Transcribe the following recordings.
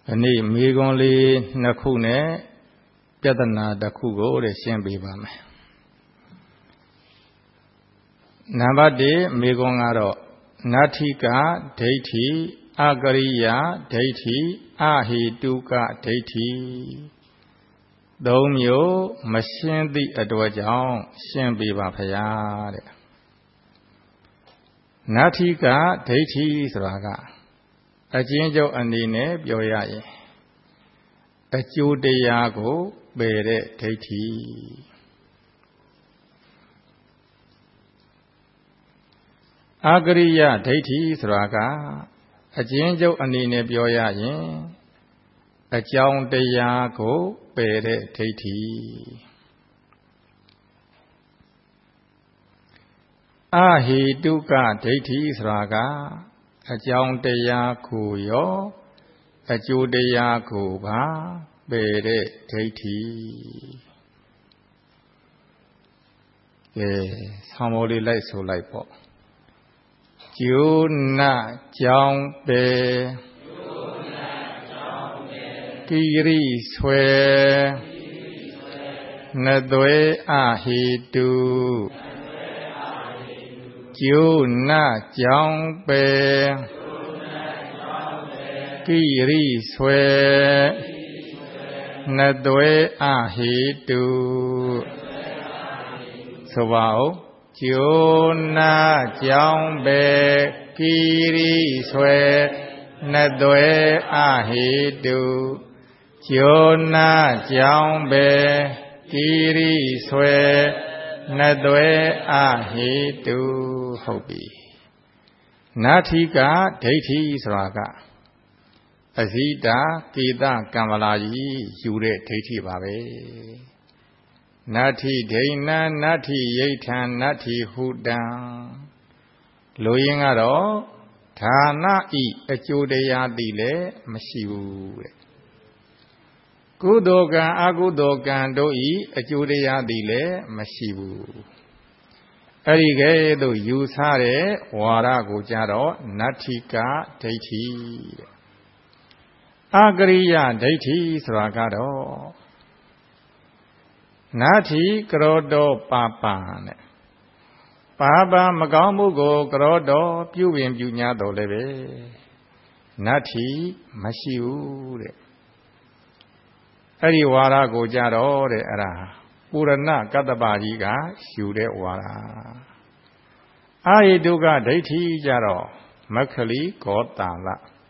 อันนี้มีกองลีนักคู่เนี่ยပြဿနာတစ်ခုကိုရှင်းပေးပါမယ်နံပါတ်1မေကွန်ကတော့နတ္ထိကဒိဋ္ဌိအကရိယာဒိဋ္ဌိအဟိတုကဒိဋ္ဌိသုံးမျိုးမရှင်းသည့်အတွက်ကြောင့်ရှင်းပေးပါဖရာတဲ့နတ္ထိကဒိဋ္ဌိဆိုတာကအကျဉ်းချုပ်အနေနဲ့ပြောရရင်အကျိုးတရားကိုပယ်တဲ့ဒိဋ္ဌိအကရိယဒိဋ္ဌိဆိုတာကအကျဉ်းချုပ်အနေနဲ့ပြောရရင်အကြောင်းတရားကိုပယ်တဲ့ဒိဋ္ဌိအဟိတုကဒိဋ္ဌိဆိုတာကအကြောင်းတရားကိုရောအကျိုးတရားကိုပါပယ်တဲ့ဒိဋ္ဌိဆောင်းမိုးလေးလိုက်ဆိုလိုက်ပေါ့ကျိုးနာကြောင်းပယ်ကိရိဆွဲနသွေအဟိတုကျိုးနာကြောင်းပယ်ကိရိဆွဲနသွေအဟိတုဆိုပါဦးကျိုးနာကြောင်းပဲကိရိဆွဲနသွေအဟိတုကျိုးနာကြောင်းပဲကိရိဆွဲနသွေအဟိတုဟုတ်ပြီနတ္ထိကဒိဋ္ဌိဆိုတာကအဇိတာကေတကမ္မလာကြီးယူတဲ့ဒိဋ္ဌိပါပဲနတ္ထိဒိဋ္ဌံနတ္ထိယိဋ္ဌံနတ္ထိဟုတံလူရင်းကတော့ဌာနဤအကျိုးတရားသိလည်းမရှိဘူးတဲ့ကုသိုလ်ကံအကုသိုလ်ကံတို့ဤအကျိုးတရားသိလည်းမရှိဘူးအဲ့ဒီကဲ့သို့ယူဆတဲ့ဝါဒကိုကြတော့နတ္ထိကဒိဋ္ဌိတဲ့အကရိယဒိဋ္ဌိဆိုတာကတော့နာထိကရောတောပါပံတဲ့ပါပမကောင်းမှုကိုကရောတောပြုပင်ပြုညာတော်လည်းပဲနတ္ထိမရှိဘူးတဲ့အဲ့ဒီဝါဒကိုကြတော့တဲ့အဲ့ဒါပုရဏကတ္တပကြီးကယူတဲ့ဝါဒအာဟိတုကဒိဋ္ဌိကြတော့မက္ခလိဂောတာလ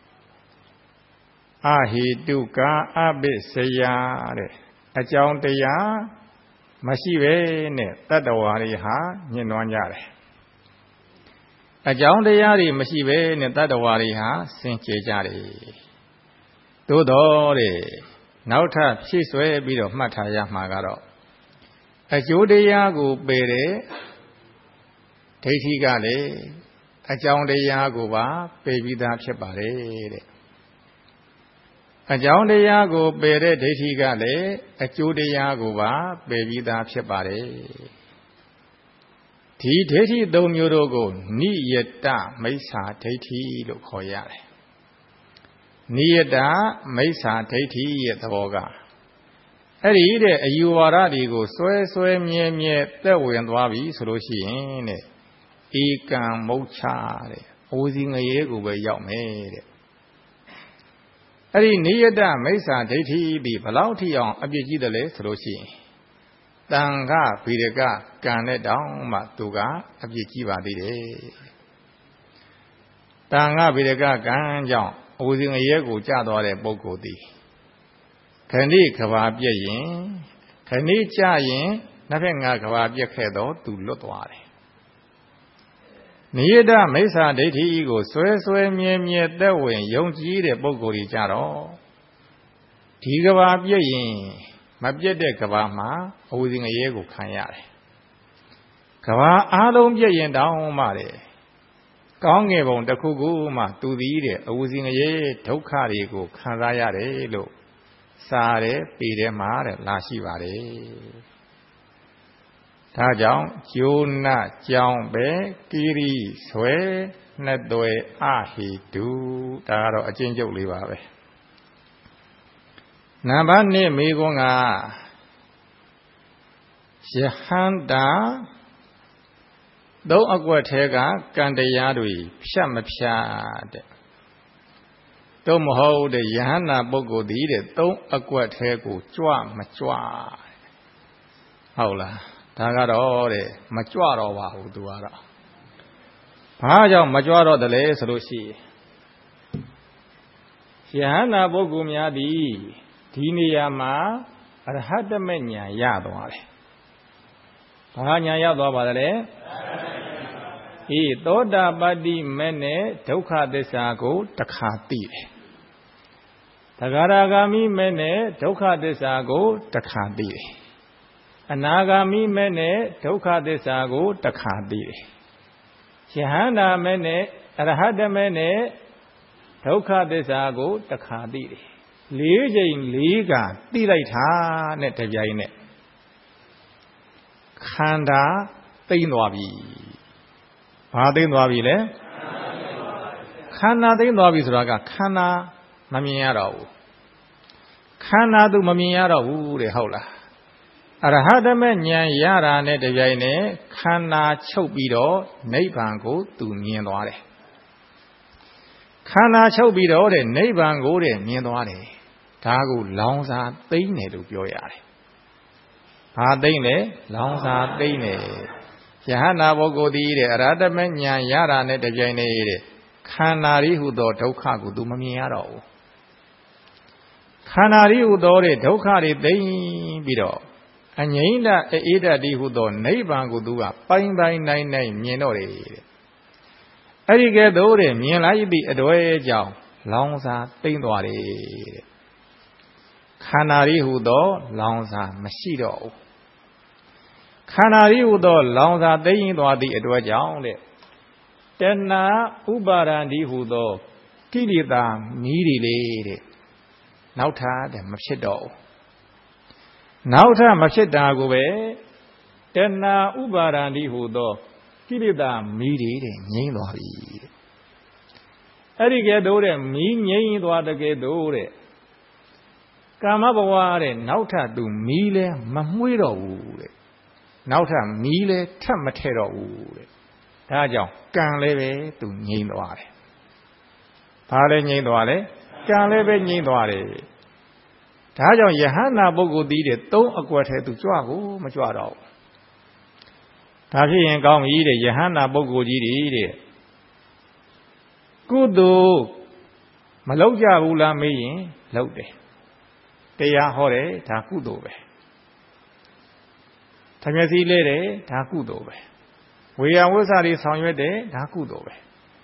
အာဟိတုကအဘိစယတဲ့အကြောင်းတရားမရှိပဲနဲ့တတ္တဝါတွေဟာညှဉ်းနှွမ်းကြတယ်အကြောင်းတရားတွေမရှိပဲနဲ့တတ္တဝါတွေဟာစင်ကြယ်ကြတယ်သို့တော်တဲ့နောက်ထပ်ဖြည့်ဆွဲပြီးတော့မှတ်ထားရမှာကတော့အကျိုးတရားကိုပယ်တဲ့ဒိဋ္ဌိကလည်းအကြောင်းတရားကိုပါပယ်ပြီးသားဖြစ်ပါတယ်တဲ့အကြောင်းတရားကိုပယ်တဲ့ဒိဋ္ဌိကလည်းအကျိုးတရားကိုပါပယ်ပြီးသားဖြစ်ပါတယ်ဒီဒိဋ္ဌိသုံးမျိုးတို့ကိုနိယတမိစ္ဆာဒိဋ္ဌိလို့ခေါ်ရတယ်နိယတမိစ္ဆာဒိဋ္ဌိရဲ့သဘောကအဲ့ဒီတဲ့အယူဝါဒတွေကိုစွဲမြဲသက်ဝင်သွားပြီဆိုလို့ရှိရင်တဲ့ဧကံမုတ်ချတဲ့အိုးစီငရဲကိုပဲရောက်မယ်တဲ့အဲ့ဒီနိယတမိစ္ဆာဒိဋ္ဌိဒီဘလောက်ထိအောင်အပြစ်ကြီးတယ်လဲဆိုလို့ရှိရင်တန်ခဗိဒကကံနဲ့တောင်မှသူကအပြစ်ကြီးပါသေးတယ်တန်ခဗိဒကကံကြောင့်အိုးစီငရဲကိုကျသွားတဲ့ပုဂ္ဂိုလ်သည်ခဏိကဘာပြည့်ရင်ခဏိကြရင်နှစ်ဖက်ငါကဘာပြည့်ခဲ့တော့သူလွတ်သွားတယ်နိယတမိစ္ဆာဒိဋ္ဌိကိုစွဲမြဲသက်ဝင်ယုံကြည်တဲ့ပုဂ္ဂိုလ်ကြီးကြတော့ဒီကဘာပြည့်ရင်မပြည့်တဲ့ကဘာမှာအဝစီငရဲကိုခံရတယ်ကဘာအားလုံးပြည့်ရင်တောင်းမှတယ်ကောင်းငယ်ပုံတစ်ခုခုမှသူသည်တဲ့အဝစီငရဲဒုက္ခတွေကိုခံစားရတယ်လို့စားတယ်ပေတယ်မှာတဲ့လာရှိပါတယ်ဒါကြောင့်ကျိုးနကြောင်းပဲကိရိဆွဲနှစ်သွဲအဟိတုဒါကတော့အကျဉ်းချုပ်လေးပါပဲနံပါတ်2မိကွန်းကယဟန္တာသုံးအကွက်ထဲကကံတရားတွေဖြတ်မဖြတ်တဲ့သို့မဟုတ်တဲ့ယဟန္တာပုဂ္ဂိုလ်သည်တဲ့သုံးအကွက်ထဲကိုကြွမကြွဟုတ်လားဒါကတော့တဲ့မကြွတော့ပါဘူးသူကတော့ဘာကြောင့်မကြွတော့တယ်လဲဆိုလို့ရှိရင်ယဟန္တာပုဂ္ဂိုလ်များသည်ဒီနေရာမှာအရဟတမေညာရသွားတယ်ဘာညာရသွားပါလဲသောတာပတ္တိမဲ့နဲ့ဒုက္ခသစ္စာကိုတခါသိတယ်သဂရဂ ामि မဲ့နဲ့ဒုက္ခသစ္စာကိုတခါသိတယ်အနာဂ ामि မဲ့နဲ့ဒုက္ခသစ္စာကိုတခါသိတယ်ယဟန္တာမဲ့နဲ့အရဟတမဲ့နဲ့ဒုက္ခသစ္စာကိုတခါသိတယ်၄ချိန်၄ကသိလိုက်တာနဲ့တပြိုင်နဲ့ခန္ဓာသိမ့်သွားပြီဘာသိမ့်သွားပြီလဲခန္ဓာသိမ့်သွားပြီဆိုတာကခန္ဓာမမြင်ရတော့ဘူးခန္ဓာသူမမြင်ရတော့ဘူးတဲ့ဟုတ်လားအရဟတမေဉာဏ်ရတာနဲ့တပြိုင်နဲ့ခန္ဓာချုပ်ပြီးတော့နိဗ္ဗာန်ကိုသူမြင်သွားတယ်ခန္ဓာချုပ်ပြီးတော့တဲ့နိဗ္ဗာန်ကိုတဲ့မြင်သွားတယ်ဒါကိုလောင်စာသိမ့်တယ်လို့ပြောရတယ်ဘာသိမ့်လဲလောင်စာသိမ့်တယ်ယဟန္တာပုဂ္ဂိုလ်သည်တဲ့အရဟတမေဉာဏ်ရတာနဲ့တပြိုင်တည်းတဲ့ခန္ဓာရီဟုသောဒုက္ခကိုသူမမြင်ရတော့ဘူးခန္ဓာရီဟုသောတဲ့ဒုက္ခတွေသိမ့်ပြီးတော့အငြိမ့်တအေးတတိဟုသောနိဗ္ဗာန်ကိုသူကပိုင်ပိုင်နိုင်နိုင်မြင်တော့တယ်တဲ့အဲ့ဒီကဲ့သို့တဲ့မြင်လိုက်သည့်အတွေ့အကြောင်းလောင်စာသိမ့်သွားတယ်တဲ့ခန္ဓာရီဟုသောလောင်စာမရှိတော့ဘူးခန္ဓာရီဟုသောလောင်စာသိမ့်သွားသည့်အတွက်ကြောင့်တဲ့တဏှာဥပါဒံဒီဟုသောကိလေသာမီးတွေလေတဲ့နောက်ထပ်တဲ့မဖြစ်တော့ဘူးနောက်ထပ်မဖြစ်တာကိုပဲတဏှာဥပါဒံဒီဟုသောကိလေသာမီးတွေတဲ့ငြိမ်းသွားပြီတဲ့အဲ့ဒီကဲ့သို့တဲ့မီးငြိမ်းသွားတဲ့ကဲ့သို့တဲ့ကာမဘဝတဲ့နောက်ထပ်သူမီးလဲမမွှေးတော့ဘူးတဲ့နောက်ထပ်မီးလဲထပ်မထဲတော့ဘူးတဲ့ဒါကြောင့်ကံလည်းပဲသူငြိမ်းသွားတယ်ဘာလဲငြိမ်းသွားလဲကံလည်းပဲငြိမ်းသွားတယ်ဒါကြောင့်ယဟန္တာပုဂ္ဂိုလ်သည်တဲ့သုံးအကွက်ထဲသူကြွကိုမကြွတော့ဘူးဒါဖြစ်ရင်ကောင်းပြီတဲ့ယဟန္တာပုဂ္ဂိုလ်ကြီးတွေတဲ့ကုသိုလ်မလုပ်ကြဘူးလားမေးရင်လုပ်တယ်တရားဟောတယ်ဒါကုသိုလ်ပဲဓမ္မစီလဲတယ်ဒါကုသိုလ်ပဲဝေယဝိသတွေဆောင်ရွက်တယ်ဒါကုသိုလ်ပဲ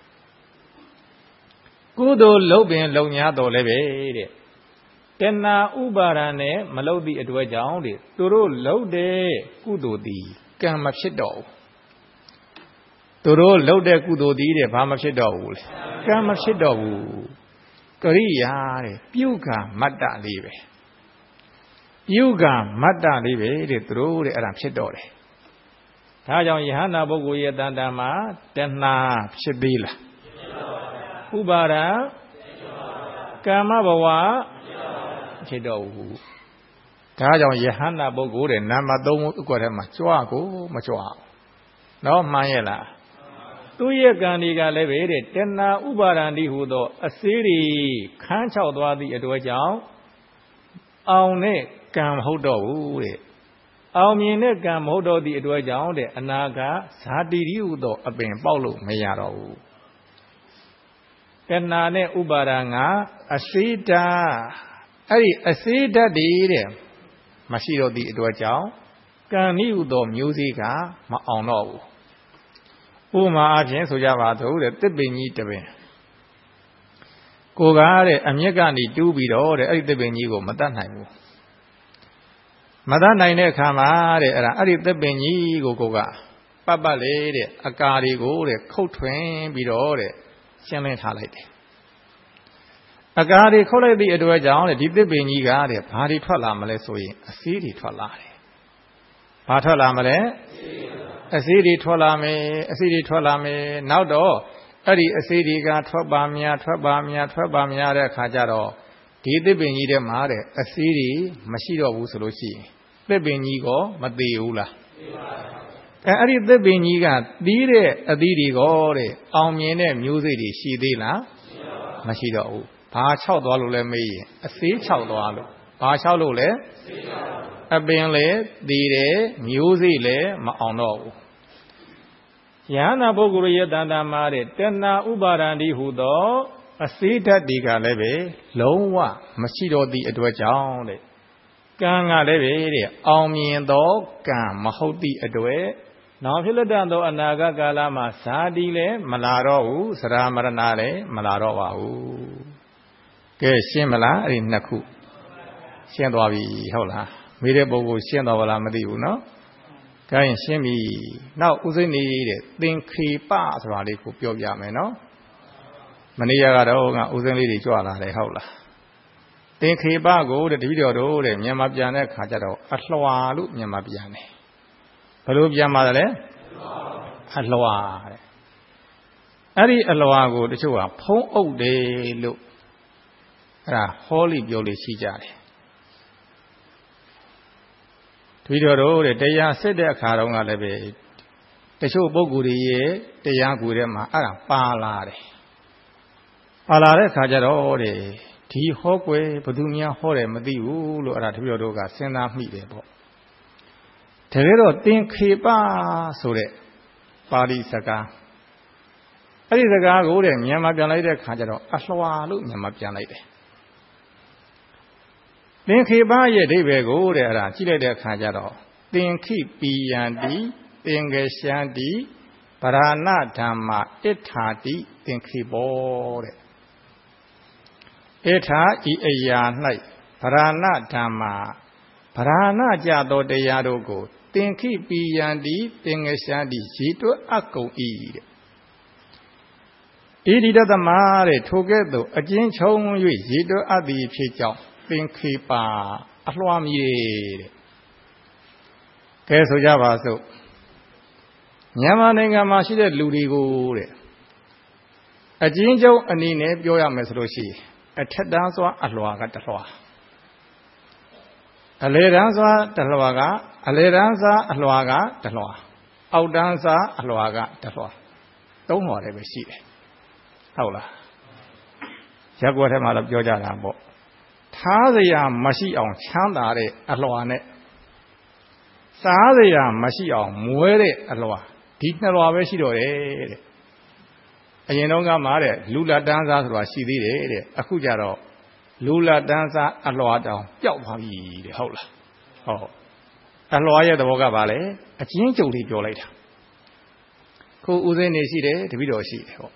ကုသိုလ်လုပ်ပင်လုံညာတော်လည်းပဲတဲ့တဏှာဥပါဒံနဲ့မလုပ်သည့်အတွက်ကြောင့်တဲ့သူတို့လုပ်တဲ့ကုသိုလ်သည်ကံမဖြစ်တော့ဘူးသူတို့လုပ်တဲ့ကုသိုလ်သည်တဲ့ဘာမဖြစ်တော့ဘူးလေကံမဖြစ်တော့ဘူးကရိယာတဲ့ပြုကမတ္တလေးပဲပြုကမတ္တလေးပဲတဲ့သူတို့တဲ့အဲ့ဒါဖြစ်တော့တယ်ဒါကြောင့်ယဟန္တာပုဂ္ဂိုလ်ရဲ့တန်တာမှာတဏှာဖြစ်သေးလားဥပါဒံကာမဘဝဖြစ်တော့ဘူးဒါကြောင့်ယဟန္တာပုဂ္ဂိုလ်တဲ့နာမသုံးအကွက်ထဲမှာကြွကိုမကြွအောင်နော်မှန်ရဲ့လားသူ့ရဲ့ကံတွေကလည်းပဲတဲ့တဏှာဥပါဒံဒီဟူသောအစေးတွေခန်းချောက်သွားသည့်အတွက်ကြောင့်အောင်တဲ့ကံမဟုတ်တော့ဘူးတဲ့အောင်မြင်တဲ့ကံမဟုတ်တော့သည့်အတွက်ကြောင့်တဲ့အနာဂတ်ဇာတိရီဟူသောအပင်ပေါက်လို့မရတော့ဘူးတဏှာနဲ့ဥပါဒံကအစေးဓာတ်အဲ့ဒီအစေးဓာတ်တွေတဲ့မရှိတော့သည့်အတွက်ကြောင့်ကံဤဟူသောမျိုးစေ့ကမအောင်တော့ဘူးဥပမာအဖြစ်ဆိုကြပါစို့တဲ့တစ်ပင်ကြီးတစ်ပင်ကိုကားတဲ့အမြင့်ကနေတူးပြီးတော့တဲ့အဲ့ဒီတစ်ပင်ကြီးကိုမတတ်နိုင်ဘူးမတတ်နိုင်တဲ့အခါမှာတဲ့အဲ့ဒီတစ်ပင်ကြီးကိုကပတ်ပတ်လေတဲ့အကာတွေကိုတဲ့ခုတ်ထွင်ပြီးတော့တဲ့ရှင်းလင်းထားလိုက်တယ်အကာတွေခုတ်လိုက်သည့်အတွက်ကြောင့်တဲ့ဒီတစ်ပင်ကြီးကတဲ့ဘာတွေထွက်လာမလဲဆိုရင်အစေးတွေထွက်လာတယ်ဘာထွက်လာမလဲအစေးတွေထွက်လာမယ်အစေးတွေထွက်လာမယ်နောက်တော့အဲ့ဒီအစေးတွေကထွက်ပါများတဲ့အခါကျတော့ဒီသစ်ပင်ကြီးထဲမှာတဲ့အစေးတွေမရှိတော့ဘူးဆိုလို့ရှိရင်သစ်ပင်ကြီးကမသေးဘူးလားအဲ့ဒီသစ်ပင်ကြီးကသီးတဲ့အသီးတွေကအောင်မြင်တဲ့မျိုးစေ့တွေရှိသေးလားမရှိတော့ဘူးဘာခြောက်သွားလို့လဲမေးရင်အစေးခြောက်သွားလို့ဘာခြောက်လို့လဲအပင်လည်းသီးတယ်မျိုးစေ့လည်းမအောင်တော့ဘူးယဟနာပုဂ္ဂိုလ်ရဲ့တဏ္ဍာမှာတဲ့တဏှာဥပါဒံဒီဟုသောအစေးဓာတ်တွေကလည်းပဲလုံးဝမရှိတော့သည့်အတွက်ကြောင့်တဲ့ကံကလည်းပဲတဲ့အောင်မြင်သောကံမဟုတ်သည့်အတွက်နောက်ဖြစ်လက်တတ်သောအနာဂတ်ကာလမှာဇာတိလည်းမလာတော့ဘူးသရမရဏလည်းမလာတော့ပါဘူးကဲရှင်းမလားအဲ့ဒီနှစ်ခုရှင်းသွားပြီဟုတ်လားမေးတဲ့ပုဂ္ဂိုလ်ရှင်းသွားပါလားမသိဘူးနော်ကဲရှင်းပြီနောက်ဥစိနေတဲ့သင်္ခေပဆိုတာလေးကိုပြောပြမယ်နော်မနေ့ကတော့ဥစဉ်လေးတွေကြွလာတယ်ဟုတ်လားသင်္ခေပကိုတပည့်တော်တို့မြန်မာပြန်တဲ့ခါကျတော့အလွှာလို့မြန်မာပြန်တယ်ဘယ်လိုပြန်ပါလဲအလွှာတဲ့အဲ့ဒီအလွှာကိုတချို့ကဖုံးအုပ်တယ်လို့အဲ့ဒါဟောလိပြောလို့ရှိကြတယ်တပည့်တော်တို့တရားစစ်တဲ့အခါတုန်းကလည်းပဲတချို့ပုဂ္ဂိုလ်တွေရဲ့တရားကိုယ်ထဲမှာအဲ့ဒါပါလာတယ်ပါလာတဲ့ခါကျတော့ဒီဟောကွယ်ဘသူများဟောတယ်မသိဘူးလို့အဲ့ဒါတပည့်တော်တို့ကစဉ်းစားမိတယ်ပေါ့တကယ်တော့သင်္ခေပဆိုတဲ့ပါဠိစကားအဲ့ဒီစကားကိုမြန်မာပြန်လိုက်တဲ့ခါကျတော့အလွှာလို့မြန်မာပြန်လိုက်တယ်သင်္ခေပရဲ့အဓိပ္ပာယ်ကိုအဲ့ဒါကြည့်လိုက်တဲ့အခါကျတော့သင်္ခိပိယံတိသင်္ကေရှံတိဗရဏဓမ္မဣဋ္ဌာတိသင်္ခိဘောတဲ့ဣဋ္ဌာဤအရာ၌ဗရဏဓမ္မဗရဏကြသောတရားတို့ကိုသင်္ခိပိယံတိသင်္ကေရှံတိရည်တွက်အကုန်၏တဲ့ဣတိတသမတဲ့ထိုကဲ့သို့အကျဉ်းချုံ၍ရည်တွက်အပ်သည်ဖြစ်ကြောင်းသင်္ခေပအလွှာမည်တဲ့ကဲဆိုကြပါစို့မြန်မာနိုင်ငံမှာရှိတဲ့လူတွေကိုတဲ့အကျဉ်းချုပ်အနေနဲ့ပြောရမယ်ဆိုလို့ရှိရင်အထက်တန်းစွာအလွှာကတစ်လွှာအလယ်တန်းစွာတစ်လွှာကအလယ်တန်းစွာအလွှာကတစ်လွှာအောက်တန်းစွာအလွှာကတစ်လွှာသုံးလွှာလည်းပဲရှိတယ်ဟုတ်လားရက်ွက်ထဲမှာတော့ပြောကြတာပေါ့ထားစရာမရှိအောင်ချမ်းသာတဲ့အလွှာနဲ့စားစရာမရှိအောင်မွဲတဲ့အလွှာဒီနှစ်လွှာပဲရှိတော့တယ်တဲ့အရင်တော့ကမှလူလက်တန်းစားဆိုတာရှိသေးတယ်တဲ့အခုကျတော့လူလက်တန်းစားအလွှာတောင်ပျောက်သွားပြီတဲ့ဟုတ်လားဟုတ်အလွှာရဲ့သဘောကဘာလဲအကျဉ်းချုပ်လေးပြောလိုက်တာခုဦးစိမ့်နေရှိတယ်တပည့်တော်ရှိတယ်ဟုတ်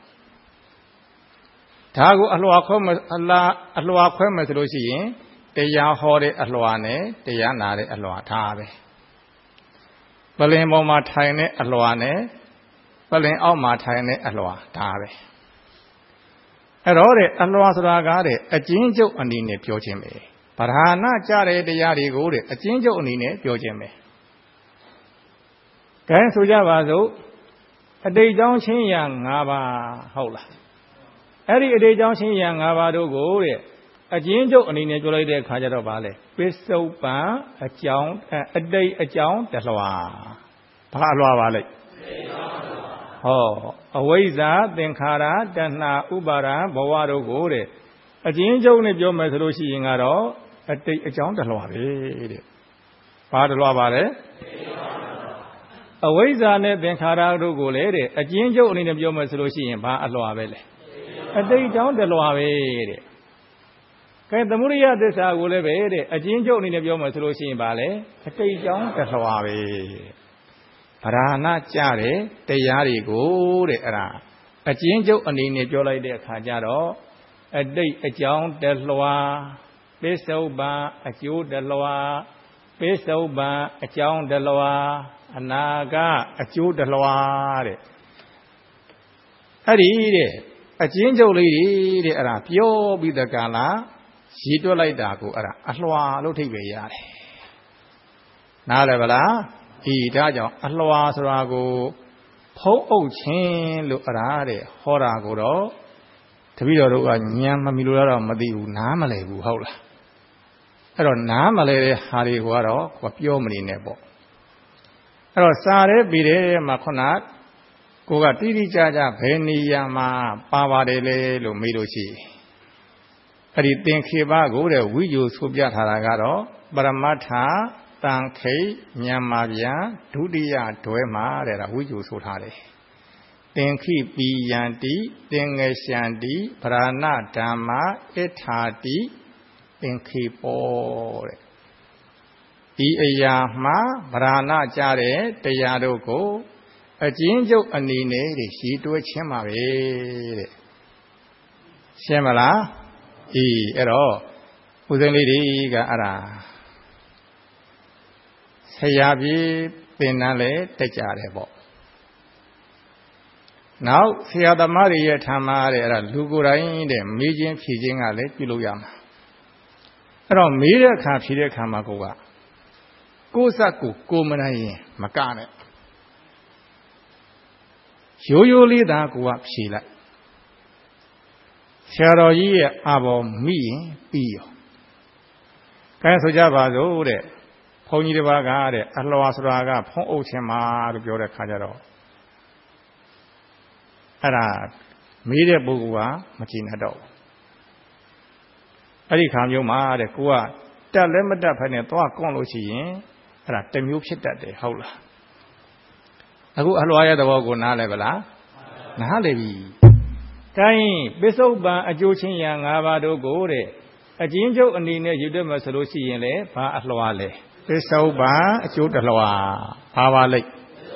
ဒါကိုအလွှာခွဲမယ်အလွှာခွဲမယ်ဆိုလို့ရှိရင်တရားဟောတဲ့အလွှာနဲ့တရားနာတဲ့အလွှာထားပဲပလင်ပေါ်မှာထိုင်တဲ့အလွှာနဲ့ပလင်အောက်မှာထိုင်တဲ့အလွှာဒါပဲအဲ့တော့အလွှာဆိုတာကအကျဉ်းချုပ်အနေနဲ့ပြောခြင်းပဲဗရဏကြတဲ့တရားတွေကိုအကျဉ်းချုပ်အနေနဲ့ပြောခြင်းပဲကဲဆိုကြပါစို့အတိတ်ကြောင့်ချင်းရာ၅ပါးဟုတ်လားအဲ့ဒီအတိတ်ကြောင့်ချင်းရာ၅ပါးတို့ကိုအကျဉ်းချုပ်အနေနဲ့ပြောလိုက်တဲ့အခါကျတော့ဗာလဲပစ္စုပန်အကြောင်းအတိတ်အကြောင်းတလွှာဘာအလွှာပါလဲဟောအဝိဇ္ဇာသင်္ခါရတဏှာဥပါဒံဘဝတို့ကိုအကျဉ်းချုပ်နဲ့ပြောမယ်ဆိုလို့ရှိရင်ကတော့အတိတ်အကြောင်းတလွှာပဲတဲ့ဘာတလွှာပါလဲအဝိဇ္ဇာနဲ့သင်္ခါရတို့ကိုလည်းတဲ့အကျဉ်းချုပ်အနေနဲ့ပြောမယ်ဆိုလို့ရှိရင်ဘာအလွှာပဲလဲအတိတ်အကြောင်းတလွှာပဲတဲ့ကဲသမုဒိယသစ္စာကိုလည်းပဲတဲ့အကျဉ်းချုပ်အနေနဲ့ပြောမယ်ဆိုလို့ရှိရင်ဗာလဲအတိတ်ကြောင်းတလွှာပဲဗရဏကြတဲ့တရားတွေကိုအဲ့ဒါအကျဉ်းချုပ်အနေနဲ့ပြောလိုက်တဲ့အခါကျတော့အတိတ်အကြောင်းတလွှာပစ္စုပန်အကျိုးတလွှာပစ္စုပန်အကြောင်းတလွှာအနာကအကျိုးတလွှာတဲ့အဲ့ဒီတဲ့အကျဉ်းချုပ်လေးတွေအဲ့ဒါပြောပြီးတဲ့ကာလရည်တွက်လိုက်တာကိုအဲ့ဒါအလွှာလို့ထိပ်ပဲရတယ်နားလည်ပါလားဤဒါကြောင့်အလွှာဆိုတာကိုဖုံးအုပ်ခြင်းလို့အဲ့ဒါဟောတာကိုတော့တပည့်တော်တို့ကညံမမီလို့တော့မသိဘူးနားမလဲဘူးဟုတ်လားအဲ့တော့နားမလဲတဲ့ဟာတွေကတော့ကိုပြောမနေနဲ့ပေါ့အဲ့တော့စာရဲပြီးတယ်မှာခုနကိုကတိတိကျကျဘယ်နေရာမှာပါပါတယ်လေလို့မေးလို့ရှိအဲ့ဒီသင်္ခေပကိုတဲ့ဝိဇ္ဇိုဆိုပြထားတာကတော့ပရမတ္ထတန်ခိမြန်မာပြန်ဒုတိယတွဲမှာတဲ့ဒါဝိဇ္ဇိုဆိုထားတယ်သင်္ခိပိယံတိသင်္ငရှံတိဗရဏဓမ္မဣထာတိသင်္ခိပောတဲ့ဒီအရာမှာဗရဏကြတဲ့တရားတို့ကိုအကျဉ်းချုပ်အနေနဲ့ရည်တွဲခြင်းပါပဲတဲ့ရှင်းမလားအေးအဲ့တော့ဦးဇင်းလေးတွေကအဲ့ဒါဆရာပြေသင်တန်းလဲတက်ကြတယ်ပေါ့နောက်ဆရာသမားတွေရဲ့ထာမတဲ့အဲ့ဒါလူကိုယ်တိုင်တဲ့မေးခြင်းဖြေခြင်းကလည်းပြုလုပ်ရမှာအဲ့တော့မေးတဲ့အခါဖြေတဲ့အခါမှာကိုယ်စက်ကိုမနိုင်ရင်မကနဲ့ရိုးရိုးလေးသာကိုကဖြေလိုက်ဆရာတော်ကြီးရဲ့အာဘော်မိရင်ပြီးရောကဲဆိုကြပါစို့တဲ့ဘုန်းကြီးတစ်ပါးကတဲ့အလွှာဆိုတာကဖုံးအုပ်ခြင်းမှာလို့ပြောတဲ့ခါကျတော့အဲ့ဒါမေးတဲ့ပုဂ္ဂိုလ်ကမကြည့်နဲ့တော့အဲ့ဒီခါမျိုးမှာတဲ့ကိုကတက်လည်းမတက်ဖက်နဲ့သွားကွန့်လို့ရှိရင်အဲ့ဒါတစ်မျိုးဖြစ်တတ်တယ်ဟုတ်လားအခုအလွှာရဲ့သဘောကိုနားလဲဗလားနားလဲပြီတိုင်းပိဿုပန်အကျိုးချင်းရာ၅ပါးတို့ကိုတဲ့အကျဉ်းချုပ်အနေနဲ့ယူတတ်မှဆိုလို့ရှိရင်လေဘာအလွှာလဲပိဿုပန်အကျိုးတလွှာဘာပါလိမ့်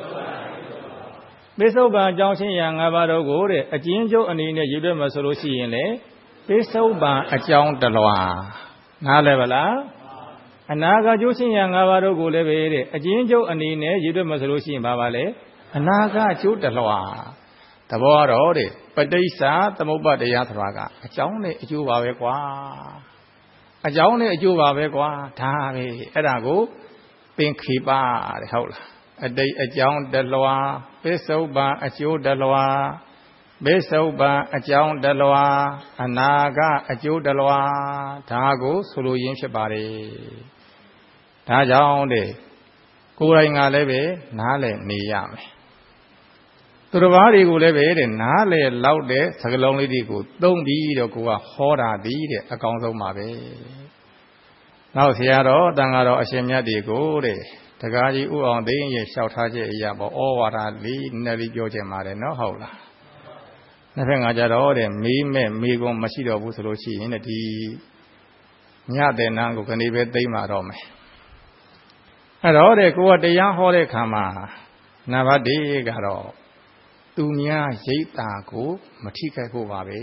ပိဿုပန်အကြောင်းချင်းရာ၅ပါးတို့ကိုတဲ့အကျဉ်းချုပ်အနေနဲ့ယူတတ်မှဆိုလို့ရှိရင်လေပိဿုပန်အကြောင်းတလွှာနားလဲဗလားအနာဂတ်ကျိုးချင်းရာ၅ပါးတို့ကိုလည်းပဲတဲ့အကျဉ်းချုပ်အနေနဲ့ယူတတ်မှဆိုလို့ရှိရင်ဘာပါလဲအနာဂတ်ကျိုးတလွှာသဘောတော့တဲ့ပဋိစ္စသမုပ္ပါတရားဆိုတာကအကြောင်းနဲ့အကျိုးပါပဲကွာအကြောင်းနဲ့အကျိုးပါပဲကွာဒါပဲအဲ့ဒါကိုသင်္ခေပတဲ့ဟုတ်လားအတိတ်အကြောင်းတလွှာပိဿုပန်အကျိုးတလွှာပိဿုပန်အကြောင်းတလွှာအနာကအကျိုးတလွှာဒါကိုဆိုလိုရင်းဖြစ်ပါတယ်ဒါကြောင့်တဲ့ကိုယ်တိုင်ကလည်းပဲနားလည်နေရမယ်သူတစ်ပါးတွေကိုလည်းပဲတဲ့နားလေလောက်တဲ့စကားလုံးလေးတွေကိုသုံးပြီးတော့ကိုကဟောတာသည်တဲ့အကောင်းဆုံးပါပဲနောက်ဆရာတော်တန်ဃာတော်အရှင်မြတ်တွေကိုတဲ့တကားကြီးဥအောင်သိရင်လျှောက်ထားချက်အရာပေါ့ဩဝါဒလေးနဲ့လေးပြောချင်ပါတယ်နော်ဟုတ်လားနှစ်ဖက်ငါကြတော့တဲ့မေးမဲ့မေးကုန်မရှိတော့ဘူးဆိုလို့ရှိရင်ဒီညတဲ့နန်းကိုခဏပဲသိမ့်มาတော့မယ်အဲ့တော့တဲ့ကိုကတရားဟောတဲ့ခါမှာနံပါတ်1ကတော့သူများရိတ်တာကိုမထိခိုက်ဖို့ပါပဲ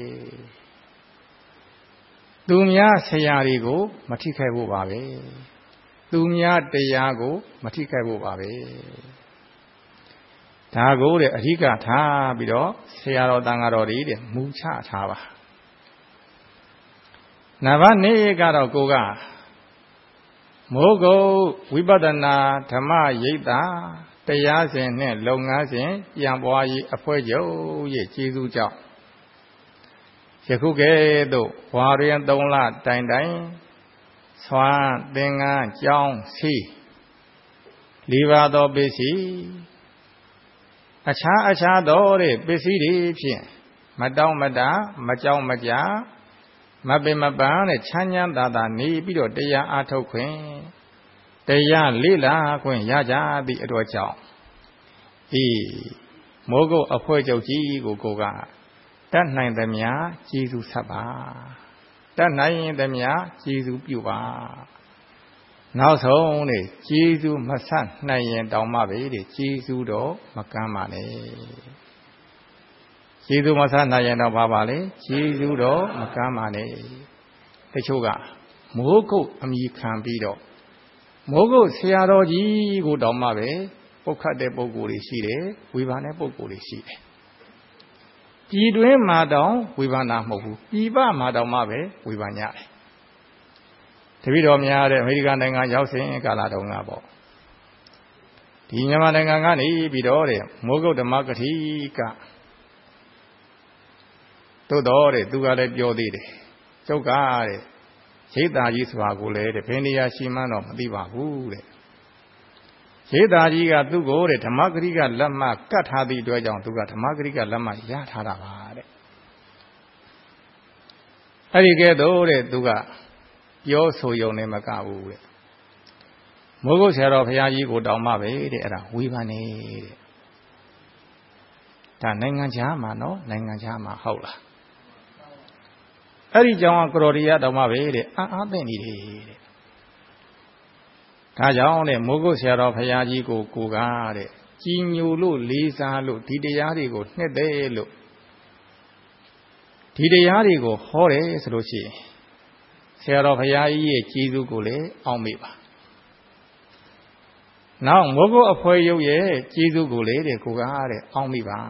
သူများဆရာတွေကိုမထိခိုက်ဖို့ပါပဲသူများတရားကိုမထိခိုက်ဖို့ပါပဲဒါကိုတဲ့အဓိကထားပြီးတော့ဆရာတော်တန်ဃာတော်တွေတဲ့မူချထားပါနံပါတ်2ကတော့ကိုကမိုးကုတ်ဝိပဿနာဓမ္မရိတ်တာတရားစဉ်နဲ့လုပ်ငန်းစဉ်ပြန်ပွားရေးအဖွဲ့ချုပ်ရဲ့ကျေးဇူးကြောင့်ယခုကဲ့သို့ဝါရင်3လတိုင်တိုင်ဆွမ်းသင်္ကန်းကြောင်းစီ၄ပါးသောပစ္စည်းအခြားသောတဲ့ပစ္စည်းတွေဖြင့်မတောင့်မတမကြောက်မကြမပင်မပန်းတဲ့ချမ်းချမ်းသာသာနေပြီးတော့တရားအားထုတ်ခွင့်တရားလေ့လာခွင့်ရကြသည့်အတွက်ကြောင့်မိုးကုတ်အဖွဲ့ချုပ်ကြီးကိုကတတ်နိုင်သမျှကျေးဇူးဆက်ပါတတ်နိုင်သမျှကျေးဇူးပြုပါနောက်ဆုံးနေကျေးဇူးမဆက်နိုင်ရင်တောင်းမှပဲတဲ့ကျေးဇူးတော့မကမ်းပါနဲ့ကျေးဇူးမဆက်နိုင်ရင်တော့ဘာပါလဲကျေးဇူးတော့မကမ်းပါနဲ့တချို့ကမိုးကုတ်အမိခံပြီးတော့မိုးကုတ်ဆရာတော်ကြီးကိုတောင်းမှပဲပုတ်ခတ်တဲ့ပုဂ္ဂိုလ်တွေရှိတယ်ဝေဖန်တဲ့ပုဂ္ဂိုလ်တွေရှိတယ်ပြည်တွင်းမှာတောင်ဝေဖန်တာမဟုတ်ဘူးပြည်ပမှာတောင်မှပဲဝေဖန်ကြတယ်တပည့်တော်များတဲ့အမေရိကန်နိုင်ငံရောက်စဉ်ကာလတုန်းကပေါ့ဒီမြန်မာနိုင်ငံကနေပြီးတော့တဲ့မိုးကုတ်ဓမ္မကတိကသို့တော်တဲ့သူကလည်းပြောသေးတယ်ကျုပ်ကတဲ့ရိတ်သားကြီးဆိုတာကိုလည်းတဲ့ဘယ်နေရာရှိမှန်းတော့မသိပါဘူးတဲ့ရိတ်သားကြီးကသူ့ကိုတဲ့ဓမ္မဂရိကလက်မှတ်ကတ်ထားသည့်အတွက်ကြောင့်သူကဓမ္မဂရိကလက်မှတ်ရထားတာပါတဲ့အဲ့ဒီကဲတော့တဲ့သူကပြောဆိုရုံနဲ့မကဘူးတဲ့မိုးကုတ်ဆရာတော်ဘုရားကြီးကိုတောင်းမှပဲတဲ့အဲ့ဒါဝေဖန်နေတဲ့ဒါနိုင်ငံခြားမှာနော်နိုင်ငံခြားမှာဟုတ်လားအဲ့ဒီကြောင့်ကရော်ရီယာတောင်းမှပဲတဲ့အားသိနေတယ်တဲ့ဒါကြောင့်တဲ့မိုးကုတ်ဆရာတော်ဘုရားကြီးကိုကားတဲ့ကြီးညိုလို့လေးစားလို့ဒီတရားတွေကိုနှစ်သိလို့ဒီတရားတွေကိုဟောတယ်ဆိုလို့ရှိရင်ဆရာတော်ဘုရားကြီးရဲ့ကျေးဇူးကိုလည်းအောက်မေ့ပါနောက်မိုးကုတ်အဖွဲရုပ်ရဲ့ကျေးဇူးကိုလည်းတဲ့ကိုကားတဲ့အောက်မေ့ပါ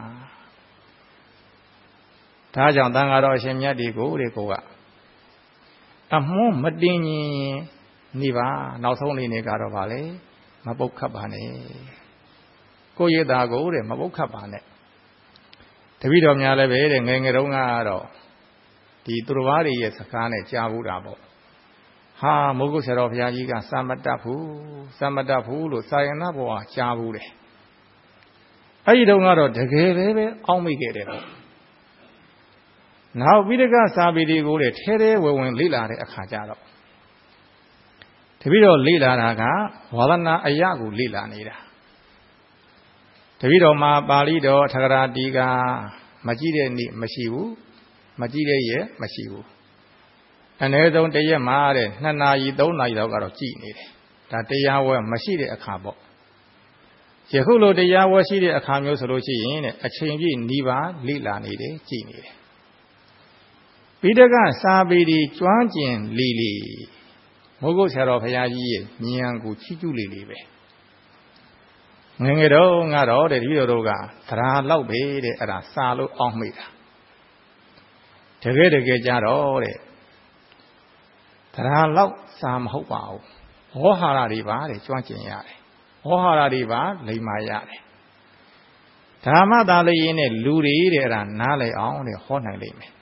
ဒါကြောင့်တန်ဃာတော်အရှင်မြတ်တွေကိုတဲ့ကိုကအမွန်းမတင်ရင်နေပါနောက်ဆုံးလေးနေကတော့ဗာလေမပုတ်ခတ်ပါနဲ့ကိုရတာကိုတဲ့မပုတ်ခတ်ပါနဲ့တပည့်တော်များလည်းပဲတဲ့ငယ်ငယ်တုန်းကတော့ဒီသူတော်ဘာတွေရဲ့စကားနဲ့ကြားဘူးတာပေါ့ဟာမိုးကုတ်ဆရာတော်ဘုရားကြီးကစာမတတ်ဘူးလို့စာယနာဘောကကြားဘူးတယ်အဲ့ဒီတုန်းကတော့တကယ်ပဲအောက်မိခဲ့တယ်ပေါ့နောက်ပိဋကစာပေတွေကိုတဲ့ထဲထဲဝင်လေ့လာတဲ့အခါကျတော့တပည့်တော်လေ့လာတာကဝါဒနာအရာကိုလေ့လာနေတာတပည့်တော်မှာပါဠိတော်ထကရာတီကမကြည့်တဲ့နေ့မရှိဘူးမကြည့်တဲ့ရက်မရှိဘူးအနည်းဆုံးတစ်ရက်မှာတဲ့2နာရီ3နာရီလောက်ကတော့ကြည့်နေတယ်ဒါတရားဝဲမရှိတဲ့အခါပေါ့ယခုလိုတရားဝဲရှိတဲ့အခါမျိုးဆိုလို့ရှိရင်တဲ့အချိန်ပြည့်နှီးပါလေ့လာနေတယ်ကြည့်နေတယ်ပိဋကစာပေဒီကျွမ်းကျင်လီမိုးကုတ်ဆရာတော်ဘုရားကြီးရဲ့ဉာဏ်ကိုချီးကျူးလေပဲငယ်ငယ်တော့ငါတော့တဲ့ဒီလိုတို့ကသရာလောက်ပဲတဲ့အဲ့ဒါစာလို့အောက်မိတာတကယ်ကြတော့တဲ့သရာလောက်စာမဟုတ်ပါဘူးဟောဟာရတွေပါတဲ့ကျွမ်းကျင်ရတယ်ဟောဟာရတွေပါလိမ္မာရတယ်ဓမ္မသာလျင်းနဲ့လူတွေတဲ့အဲ့ဒါနားလည်အောင်တဲ့ဟောနိုင်လိမ့်မယ်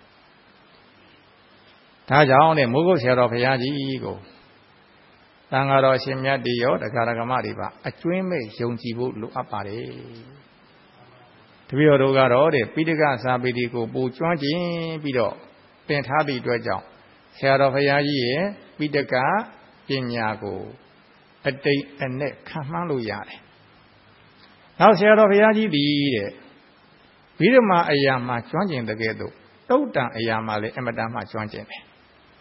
ဒါကြောင့်တဲ့မိုးကုတ်ဆရာတော်ဘုရားကြီးကိုသံဃာတော်ရှင်မြတ်တွေရောတရားဓမ္မတွေပါအကျွင်းမဲ့ယုံကြည်ဖို့လိုအပ်ပါတယ်တပည့်တော်တို့ကတော့တဲ့ပိဋကစာပေတွေကိုပိုကျွမ်းကျင်ပြီးတော့သင်ထားသည့်အတွက်ကြောင့်ဆရာတော်ဘုရားကြီးရဲ့ပိဋကပညာကိုအတိတ်အနဲ့ခံမှန်းလို့ရတယ်နောက်ဆရာတော်ဘုရားကြီးဒီတဲ့ဗိဓမာအရာမှာကျွမ်းကျင်တဲ့ကဲ့သို့တုတ်တန်အရာမှာလည်းအမတန်မှကျွမ်းကျင်တယ်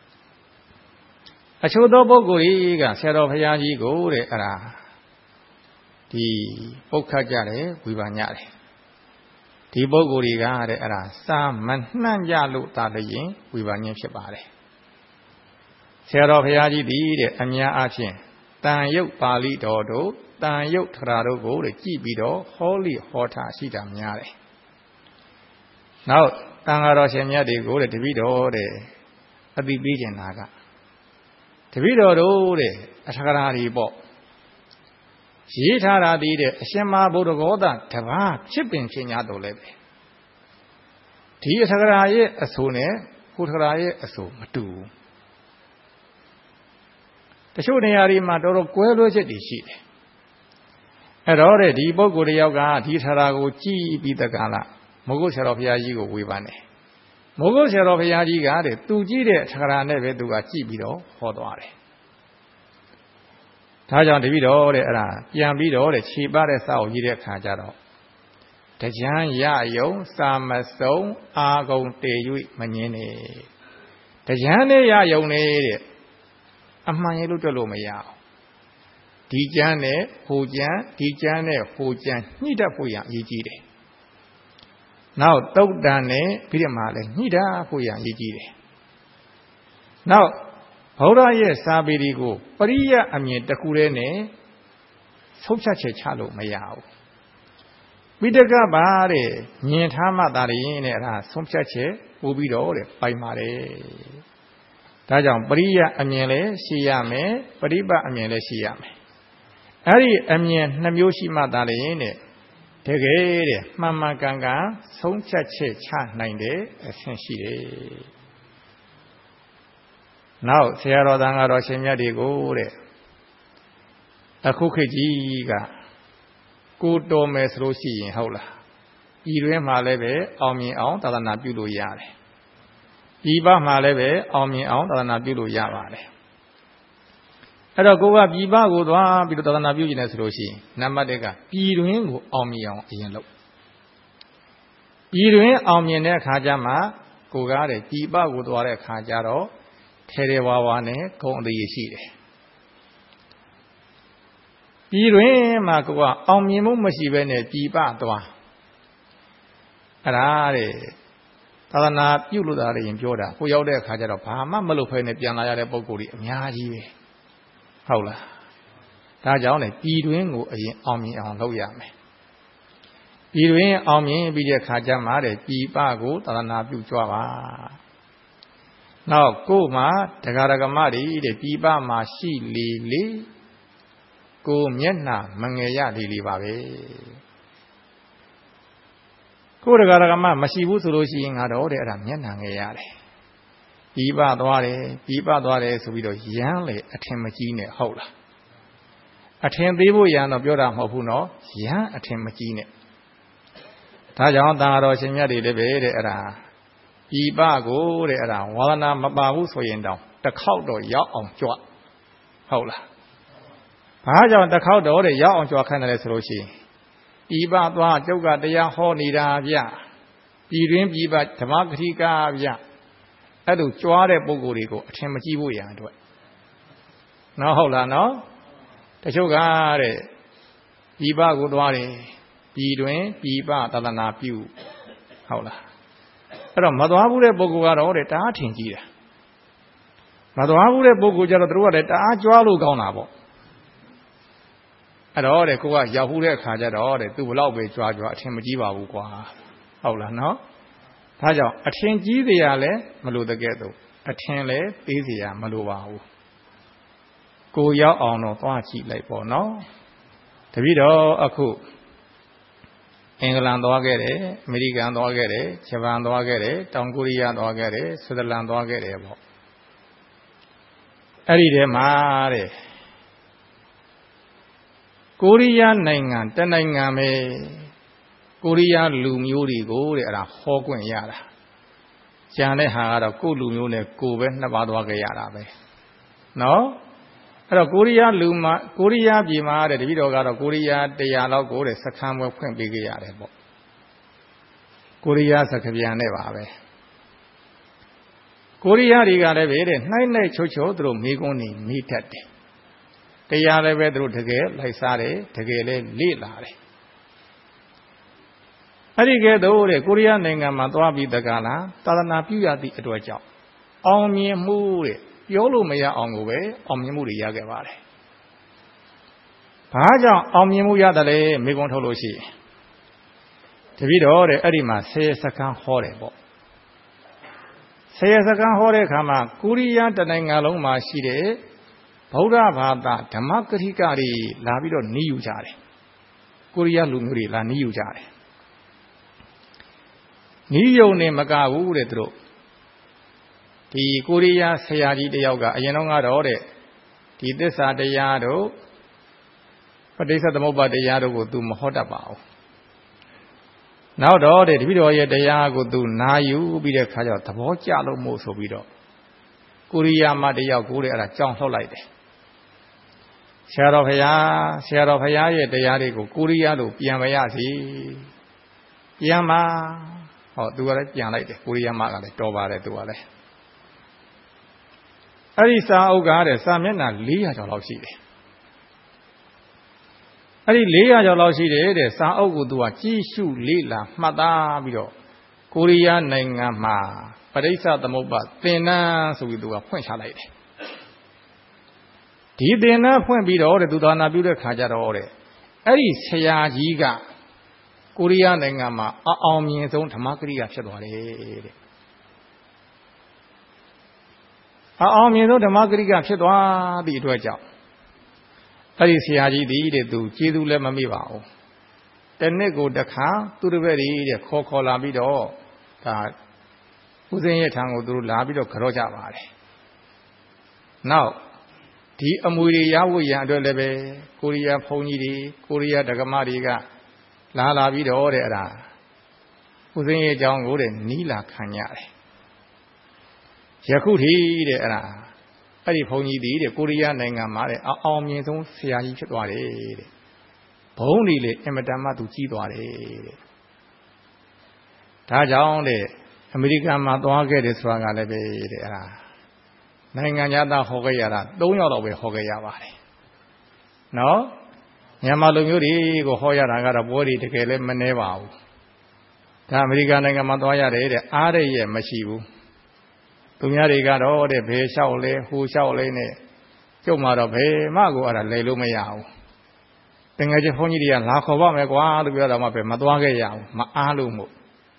အချို့သောပုဂ္ဂိုလ်ကြီးကဆရာတော်ဘုရားကြီးကိုတဲ့အဲ့ဒါဒီပုတ်ခတ်ကြတယ်ဝေဖန်ကြတယ်ဒီပုဂ္ဂိုလ်တွေကတဲ့အဲ့ဒါစာမနှံ့ကြလို့သာလျင်ဝေဖန်ခြင်းဖြစ်ပါတယ်ဆရာတော်ဘုရားကြီးဒီတဲ့အများအားဖြင့်တန်ရုပ်ပါဠိတော်တို့တန်ရုပ်ထရာတို့ကိုတဲ့ကြည့်ပြီးတော့ဟောလိဟောထားရှိတာများတယ်နောက်တန်ဃာတော်ရှင်မြတ်တွေကိုတဲ့တပည့်တော်တဲ့အသိပေးခြင်းနာကတပည့်တော်တို့တဲ့အထကရာတွေပေါ့ရေးထားတာဒီတဲ့အရှင်မဘုဒ္ဓဂောသတပါးဖြစ်ပင်ဖြစ်냐တော်လည်းပဲဒီအထကရာရဲ့အဆိုနဲ့ကိုထကရာရဲ့အဆိုမတူဘူးတချို့နေရာတွေမှာတော်တော်ကွဲလွဲချက်တွေရှိတယ်အဲ့တော့ဒီပုဂ္ဂိုလ်တယောက်ကဒီထရာကိုကြည်ပြီးတက္ကလာမိုးကုတ်ဆရာတော်ဘုရားကြီးကိုဝေဖန်တယ်မိုးကုတ်ဆရာတော်ဘုရားကြီးကတဲ့သူကြည့်တဲ့ထကရာနဲ့ပဲသူကကြည့်ပြီးတော့ဟောသွားတယ်ဒါကြောင့်တပည့်တော်တဲ့အဲ့ဒါပြန်ပြီးတော့တဲ့ခြေပတဲ့စာအုပ်ကြီးတဲ့ခါကျတော့တကြံရယုံစာမစုံအာဂုံတေ၍မငင်းနေတကြံနဲ့ရယုံတဲ့အမှန်ရလို့တွက်လို့မရအောင်ဒီကျမ်းနဲ့ဟိုကျမ်းဒီကျမ်းနဲ့ဟိုကျမ်းညှိတတ်ဖို့ရအရေးကြီးတယ်နောက်တုတ်တန်နဲ့ပြီးတော့မှလည်းညှိတတ်ဖို့ရအရေးကြီးတယ်နောက်ဘုရားရဲ့စာပေတွေကိုပရိယအမြင်တစ်ခုတည်းနဲ့ဆုံးဖြတ်ချက်ချလို့မရဘူးပိဋကပါတဲ့မြင်ထားမှသာရင်တဲ့အဲ့ဒါဆုံးဖြတ်ချက်ပို့ပြီးတော့တဲ့ပိုင်ပါတယ်ဒါကြောင့်ပရိယအမြင်လည်းရှိရမယ်ပရိပတ်အမြင်လည်းရှိရမယ်အဲ့ဒီအမြင်2မျိုးရှိမှသာရင်တဲ့တကယ်တဲ့မှန်မှန်ကန်ကန်ဆုံးဖြတ်ချက်ချနိုင်တဲ့အဆင့်ရှိတယ်နောက်ဆရာတော်သံဃာတော်ရှင်မြတ်တွေကိုတဲ့အခုခေတ်ကြီးကကိုတော်မယ်ဆိုလို့ရှိရင်ဟုတ်လားပြည်တွင်းမှာလည်းပဲအောင်မြင်အောင်သာသနာပြုလို့ရတယ်ပြည်ပမှာလည်းပဲအောင်မြင်အောင်သာသနာပြုလို့ရပါတယ်အဲ့တော့ကိုကပြည်ပကိုသွားပြီးတော့သာသနာပြုနေတယ်ဆိုလို့ရှိရင်နံပါတ်1ကပြည်တွင်းကိုအောင်မြင်အောင်အရင်လုပ်ပြည်တွင်းအောင်မြင်တဲ့အခါကျမှကိုကားတဲ့ပြည်ပကိုသွားတဲ့အခါကျတော့ထဲထဲဝါဝါနဲ့ဂုဏ်အသရေရှိတယ်ပြည်တွင်းမှာကိုကအောင်မြင်မှုမရှိဘဲနဲ့ပြည်ပသွားအဲ့ဒါတဲ့သာသနာပြုလို့တာလည်းရင်ပြောတာကိုရောက်တဲ့အခါကျတော့ဘာမှမလုပ်ဖဲနဲ့ပြန်လာရတဲ့ပုံကိုယ်ကြီးအများကြီးပဲဟုတ်လားဒါကြောင့်လေပြည်တွင်းကိုအရင်အောင်မြင်အောင်လုပ်ရမယ်ပြည်တွင်းအောင်မြင်ပြီးတဲ့အခါကျမှတဲ့ပြည်ပကိုသာသနာပြုကြပါနောက်ကို့မှာတရားဓမ္မတွေတဲ့ပြည်ပမှာရှိလေကိုမျက်နှာမငယ်ရလေပါပဲကိုယ်တရားဓမ္မမရှိဘူးဆိုလို့ရှိရင်ငါတော့တဲ့အဲ့ဒါမျက်နှာငယ်ရတယ်ပြည်ပသွားတယ်ဆိုပြီးတော့ရမ်းလေအထင်မကြီးနဲ့ဟုတ်လားအထင်သေးဖို့ရမ်းတော့ပြောတာမဟုတ်ဘူးနော်ရမ်းအထင်မကြီးနဲ့ဒါကြောင့်သံဃာတော်ရှင်မြတ်တွေလည်းပဲတဲ့အဲ့ဒါပြည်ပကိုတဲ့အဲ့ဒါဝါဒနာမပါဘူးဆိုရင်တောင်တစ်ခေါက်တော့ရောက်အောင်ကြွဟုတ်လားဘာကြောင့်တစ်ခေါက်တော့တဲ့ရောက်အောင်ကြွခိုင်းတယ်ဆိုလို့ရှိရင်ပြည်ပသွားကျုပ်ကတရားဟောနေတာဗျပြည်တွင်းပြည်ပဓမ္မဂတိကာဗျအဲ့လိုကြွားတဲ့ပုံကိုယ်တွေကိုအထင်မကြီးဖို့ရန်အတွက်နော်ဟုတ်လားနော်တချို့ကတဲ့ပြည်ပကိုသွားတယ်ပြည်တွင်ပြည်ပသာသနာပြုဟုတ်လားအဲ့တော့မသွားဘူးတဲ့ပုဂ္ဂိုလ်ကတော့တဲ့တအားထင်ကြီးတယ်မသွားဘူးတဲ့ပုဂ္ဂိုလ်ကျတော့သူတို့ကလည်းတအားကြွားလို့ကောင်းတာပေါ့အဲ့တော့တဲ့ကိုကရောက်ဘူးတဲ့အခါကျတော့တဲ့သူဘလောက်ပဲကြွားအထင်မကြီးပါဘူးကွာဟုတ်လားနော်ဒါကြောင့်အထင်ကြီးစရာလည်းမလိုတဲ့ကဲ့သို့အထင်လည်းသေးစရာမလိုပါဘူးကိုရောက်အောင်တော့သွားကြည့်လိုက်ပေါ့နော်တပည့်တော်အခုအင်္ဂလန်သွားခဲ့တယ်အမေရိကန်သွားခဲ့တယ်ဂျပန်သွားခဲ့တယ်တောင်ကိုရီးယားသွားခဲ့တယ်ဆွစ်ဇာလန်သွားခဲ့တယ်ပေါ့အဲ့ဒီထဲမှာတဲ့ကိုရီးယားနိုင်ငံတနိုင်ငံပဲကိုရီးယားလူမျိုးတွေကိုတဲ့အဲ့ဒါဟောခွင့်ရတာကျန်တဲ့ဟာကတော့ကိုယ့်လူမျိုးနဲ့ကိုယ်ပဲနှစ်ပါးသွားခဲ့ရတာပဲနော်အဲ့တော့ကိုရီးယားပြည်မှာတဲ့တပည့်တော်ကတော့ကိုရီးယား100လောက်ကိုတဲ့စခန်းပွဲဖွင့်ပေးခဲ့ရတယ်ပေါ့ကိုရီးယားစကားပြန်နဲ့ပါပဲကိုရီးယားတွေကလည်းပဲတဲ့နှိုင်းနှိုက်ချိုးချိုးသူတို့မိကုန်းနေမိတတ်တယ်တရားလည်းပဲသူတို့တကယ်လိုက်စားတယ်တကယ်လည်းလေ့လာတယ်အဲ့ဒီကဲတော့တဲ့ကိုရီးယားနိုင်ငံမှာသွားပြီးတက္ကလာသာသနာပြုရသည့်အတွက်ကြောင့်အောင်မြင်မှုတဲ့ပြောလို့မရအောင်ကိုပဲအောင်မြင်မှုတွေရခဲ့ပါတယ်။ဘာကြောင့်အောင်မြင်မှုရတယ်လဲမိကုံးထုတ်လို့ရှိရင်တပည့်တော်တဲ့အဲ့ဒီမှာဆယ်စကန်းဟောတယ်ပေါ့ဆယ်စကန်းဟောတဲ့အခါမှာကိုရီးယားတနိုင်ငံလုံးမှာရှိတဲ့ဗုဒ္ဓဘာသာဓမ္မဂရိကတွေလာပြီးတော့နီးယူကြတယ်ကိုရီးယားလူမျိုးတွေလာနီးယူကြတယ်နီးယုံနေမကဘူးတဲ့သူတို့ဒီကိုရီးယားဆရာကြီးတယောက်ကအရင်တော့ကတော့တဲ့ဒီသစ္စာတရားတို့ပဋိစ္စသမုပ္ပါတရားတို့ကိုသူမဟောတတ်ပါဘူးနောက်တော့တဲ့တပည့်တော်ရဲ့တရားကိုသူနာယူပြီးတဲ့ခါကျတော့သဘောကျလို့မို့ဆိုပြီးတော့ကိုရီးယားမှာတယောက်ကိုတဲ့အဲ့ဒါကြောင်းလှုပ်လိုက်တယ်ဆရာတော်ဖရာရဲ့တရားတွေကိုကိုရီးယားလိုပြန်မရစီပြန်ပါဟောသူကလည်းပြန်လိုက်တယ်ကိုရီးယားမှာကလည်းတော်ပါတယ်သူကလည်းအဲ့ဒီစာအုပ်ကတဲ့စာမျက်နှာ400ကျော်လောက်ရှိတယ်အဲ့ဒီ400ကျော်လောက်ရှိတယ်တဲ့စာအုပ်ကိုသူကကြီးစုလေ့လာမှတ်သားပြီးတော့ကိုရီးယားနိုင်ငံမှာပဋိစ္စသမုပ္ပါသင်္นานဆိုပြီးသူကဖွင့်ချလိုက်တယ်ဒီသင်္นานဖွင့်ပြီးတော့တဲ့သူသာနာပြုတဲ့ခါကျတော့တဲ့အဲ့ဒီဆရာကြီးကကိုရီးယားနိုင်ငံမှာအောင်မြင်ဆုံးဓမ္မဂရိကဖြစ်သွားတယ်တဲ့အောင်မြင်ဆုံးဓမ္မဂရိကဖြစ်သွားသည့်အတွက်ကြောင့်အဲ့ဒီဆရာကြီးဒီတဲ့သူကျေးဇူးလည်းမမေ့ပါဘူးတဲ့နှစ်ကိုတစ်ခါသူတို့ပဲတဲ့ခေါ်လာပြီးတော့ဒါဦးဇင်းရဲ့ထံကိုသူတို့လာပြီးတော့ကြော့ကြပါတယ်နောက်ဒီအမွေတွေရဖို့ရန်အတွက်လည်းပဲကိုရီးယားဘုန်းကြီးတွေကိုရီးယားဒကမတွေကလာပြီးတော့တဲ့အဲ့ဒါဦးဇင်းရဲ့အကြောင်းကိုတဲ့နီးလာခံရတယ်ယခုထိတဲ့အဲ့ဒါအဲ့ဒီဘုန်းကြီးတဲ့ကိုရီးယားနိုင်ငံမှာတဲ့အောင်မြင်ဆုံးဆရာကြီးဖြစ်သွားတယ်တဲ့ဘုန်းကြီးလေအင်မတန်မှသူကြီးသွားတယ်တဲ့ဒါကြောင့်တဲ့အမေရိကန်မှာသွားခဲ့တယ်ဆိုတာကလည်းပဲတဲ့အဲ့ဒါနိုင်ငံသားဟောခဲ့ရတာ3 ယောက်တော့ပဲဟောခဲ့ရပါတယ်နော်မြန်မာလူမျိုးတွေကိုဟောရတာကတော့ပွဲတွေတကယ်လည်းမနှဲပါဘူးဒါအမေရိကန်နိုင်ငံမှာသွားရတယ်တဲ့အားရရဲ့မရှိဘူးသူများတွေကတော့တဲ့ဘယ်လျှောက်လဲဟိုလျှောက်လဲနဲ့ကျုပ်မှာတော့ဘယ်မှကိုအဲ့ဒါလဲလို့မရဘူးတကယ်ချင်းဘုန်းကြီးတွေကလာခေါ်ပါမယ်ကွာလို့ပြောတော့မှပဲမသွားခဲ့ရဘူးမအားလို့မို့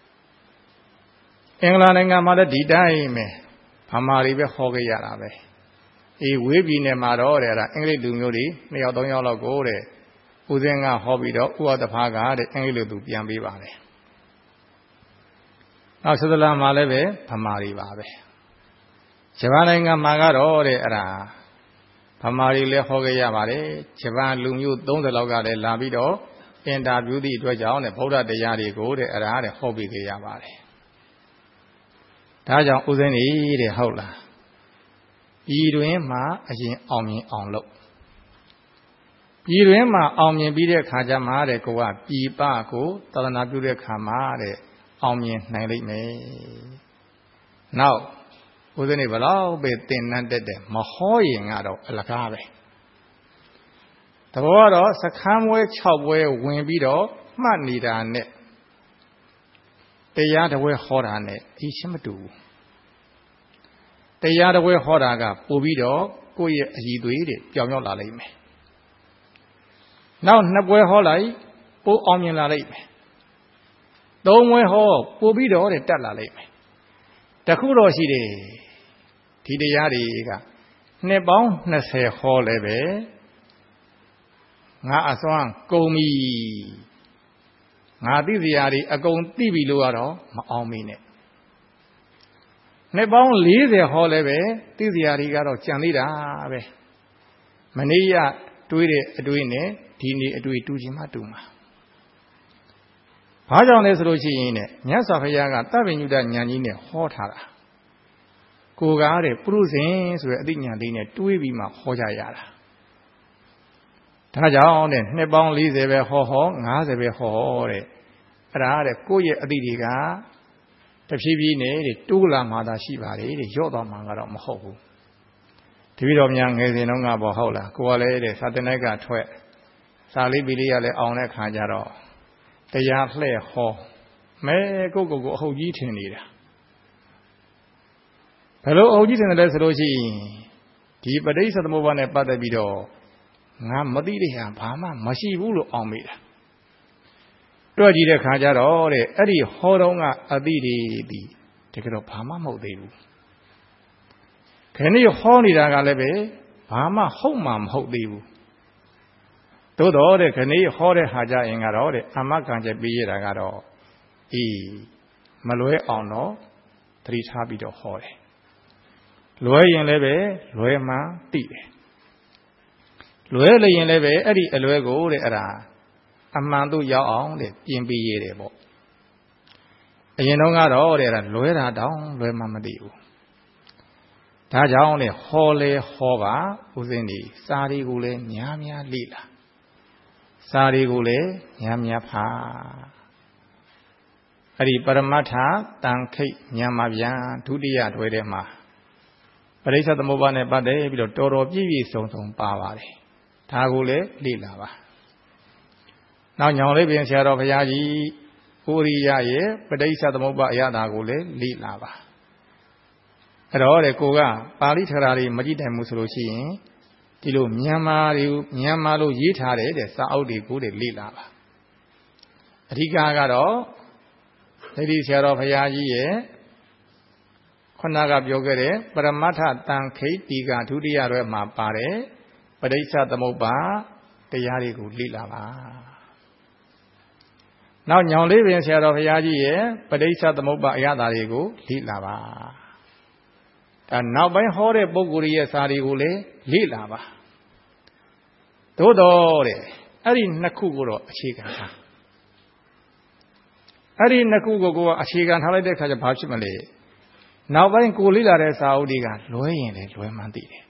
အင်္ဂလာနိုင်ငံမှာလည်းဒီတိုင်းပဲဗမာတွေပဲဟောခဲ့ရတာပဲအေးဝေးပြည်နယ်မှာတော့တဲ့အဲ့ဒါအင်္ဂလိပ်လူမျိုးတွေ2 ယောက် 3 ယောက်လောက်ကိုတဲ့ဦးဇင်းကဟောပြီးတော့ဥပဒဖားကတဲ့အင်္ဂလိပ်လူသူပြန်ပေးပါတယ်နောက်ဆွစ်ဇာလန်မှာလည်းပဲဗမာတွေပါပဲဂျပန်နိုင်ငံမှာကတော့တဲ့အဲ့ဒါဗမာတွေလည်းဟောခဲ့ရပါတယ်ဂျပန်လူမျိုး30လောက်ကလည်းလာပြီးတော့အင်တာဗျူးသည့်အတွက်ကြောင့်တဲ့ဗုဒ္ဓတရားတွေကိုတဲ့အဲ့ဒါတဲ့ဟောပြီးခဲ့ရပါတယ်ဒါကြောင့်ဦးဇင်းနေတဲ့ဟုတ်လားဤတွင်မှာအရင်အောင်မြင်အောင်လုပ်ဤတွင်မှာအောင်မြင်ပြီးတဲ့ခါကျမှတဲ့ကိုကပြည်ပကိုသာသနာပြုတဲ့ခါမှာတဲ့အောင်မြင်နိုင်လိမ့်မယ်နောက်ဦးဇင်းနေဘလောက်ပဲသင်္นานတက်တယ်မဟောရင်ကတော့အလကားပဲတဘောကတော့စခန်းပွဲ6ပွဲဝင်ပြီးတော့မှတ်နေတာနဲ့တရားတစ်ပွဲဟောတာနဲ့ဒီရှင်းမတူဘူးတရားတစ်ပွဲဟောတာကပို့ပြီးတော့ကိုယ့်ရဲ့အည်သွေးတွေပြောင်းရောက်လာလိမ့်မယ်နောက်2ပွဲဟောလိုက်ပို့အောင်မြင်လာလိမ့်မယ်3ပွဲဟောပို့ပြီးတော့တက်လာလိမ့်မယ်တခုတော့ရှိတယ်ဒီတရားတွေကနှစ်ပေါင်း20ဟောလည်းပဲငါအစွမ်းကုန်ပြီငါသိစရာတွေအကုန်သိပြီလို့ကတော့မအောင်မေးနဲ့နှစ်ပေါင်း40ဟောလည်းပဲသိစရာတွေကတော့ကြံသေးတာပဲမနေ့ကတွေးတဲ့အတွေးနဲ့ဒီနေ့အတွေးတူချင်မှတူမှာဘာကြောင့်လဲဆိုလို့ရှိရင်ねမြတ်စွာဘုရားကတပ္ပညုတဉာဏ်ကြီးနဲ့ဟောထားတာကိုကားတဲ့ပုရုဇဉ်ဆိုတဲ့အသိဉာဏ်လေးနဲ့တွေးပြီးမှဟောကြရတာဒါကြောင့်တဲ့နှစ်ပေါင်း40ပဲဟော50ပဲဟောတဲ့အဲ့ဒါတဲ့ကိုယ့်ရဲ့အသိတွေကတဖြည်းဖြည်းနဲ့တဲ့တိုးလာမှသာရှိပါတယ်တဲ့ရော့သွားမှကတော့မဟုတ်ဘူးတပည့်တော်များငယ်စဉ်တုန်းကပေါ့ဟုတ်လားကိုကလည်းတဲ့သာသနာ့ကထွက်စာလေးပီလေးရလဲအောင်တဲ့ခါကျတော့တရားလှဲ့ဟောမဲကိုအဟုတ်ကြီးထင်နေတာဘယ်လိုအဟုတ်ကြီးထင်တယ်လဲဆိုလို့ရှိရင်ဒီပဋိစ္စသမုပ္ပါဒ်နဲ့ပတ်သက်ပြီးတော့ငါမသိတဲ့ဟာဘာမှမရှိဘူးလို့အောင်မိတာတွေ့ကြည့်တဲ့ခါကျတော့တဲ့အဲ့ဒီဟောတော့ကအသိတွေဒီတကယ်တော့ဘာမှမဟုတ်သေးဘူးခဏဟောနေတာကလည်းပဲဘာမှဟုတ်မှမဟုတ်သေးဘူးသို့တော်တဲ့ခဏဟောတဲ့ဟာကြရင်ကတော့တဲ့အမခံချက်ပေးရတာကတော့မလွဲအောင်တော့သတိထားပြီးတော့ဟောတယ်လွဲရင်လည်းပဲလွဲမှသိတယ်လွဲလျင်လည်းပဲအဲ့ဒီအလွဲကိုတဲ့အဲ့ဒါအမှန်တို့ရောက်အောင်တဲ့ပြင်ပေးရတယ်ပေါ့အရင်တော့ကတော့တဲ့အဲ့ဒါလွဲတာတောင်လွဲမှမသိဘူးဒါကြောင့်လေဟောလေဟောပါဦးဇင်းဒီစာတွေကိုလည်းများများလေ့လာစာတွေကိုလည်းများများဖတ်အဲ့ဒီပရမတ္ထတန်ခိတ်မြန်မာပြန်ဒုတိယတွဲထဲမှာပရိစ္ဆေသမုပ္ပါဒ်နဲ့ပတ်သက်ပြီးတော့တော်တော်ပြည့်ပြည့်စုံစုံပါပါတယ်ဒါကိုလည်းလေ့လာပါနောက်ညောင်လေးပင်ဆရာတော်ဘုရားကြီးကိုရိယရဲ့ပဋိစ္စသမုပ္ပါအရသာကိုလည်းလေ့လာပါအဲ့တော့တဲ့ကိုကပါဠိထရာတွေမကြည့်နိုင်ဘူးဆိုလို့ရှိရင်ဒီလိုမြန်မာလို့ရေးထားတဲ့စာအုပ်တွေကိုလေ့လာပါအဓိကကတော့သတိဆရာတော်ဘုရားကြီးရဲ့ခုနကပြောခဲ့တဲ့ပရမတ္ထတန်ခိတ်တီကဒုတိယရွယ်မှာပါတယ်ပဋိစ္စသမုပ္ပါတရားတွေကိုလေ့လာပါနောက်ညောင်လေးပင်ဆရာတော်ဘုရားကြီးရဲ့ပဋိစ္စသမုပ္ပါအရသာတွေကိုလေ့လာပါဒါနောက်ပိုင်းဟောတဲ့ပုဂ္ဂိုလ်ရဲ့စာတွေကိုလည်းလေ့လာပါသို့တော်တဲ့အဲ့ဒီနှစ်ခုကိုတော့အခြေခံထားအဲ့ဒီနှစ်ခုကိုအခြေခံထားလိုက်တဲ့အခါကျဘာဖြစ်မလဲနောက်ပိုင်းကိုလေ့လာတဲ့စာအုပ်တွေကလွဲရင်လည်းလွဲမှန်းသိတယ်